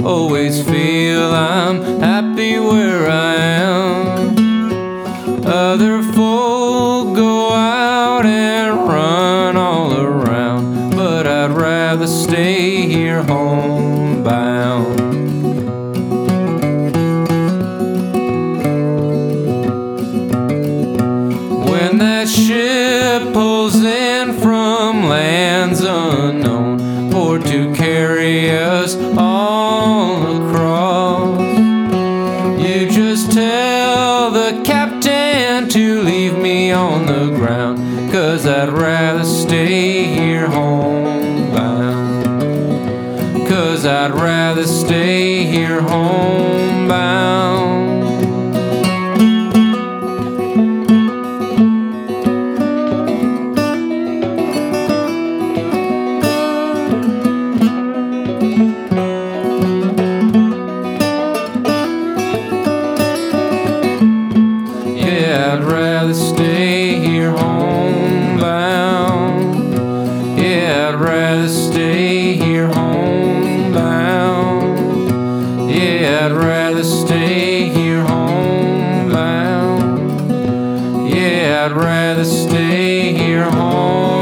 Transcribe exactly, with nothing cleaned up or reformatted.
always feel I'm happy where I am. Other folk go out and run all around, but I'd rather stay here homebound. When that ship pulls in from lands unknown for to carry us all across, you just tell the captain to leave me on the ground, 'cause I'd rather stay here homebound. 'Cause I'd rather stay here homebound. I'd rather stay here homebound. Yeah, I'd rather stay here homebound. Yeah, I'd rather stay here homebound. Yeah, I'd rather stay here homebound.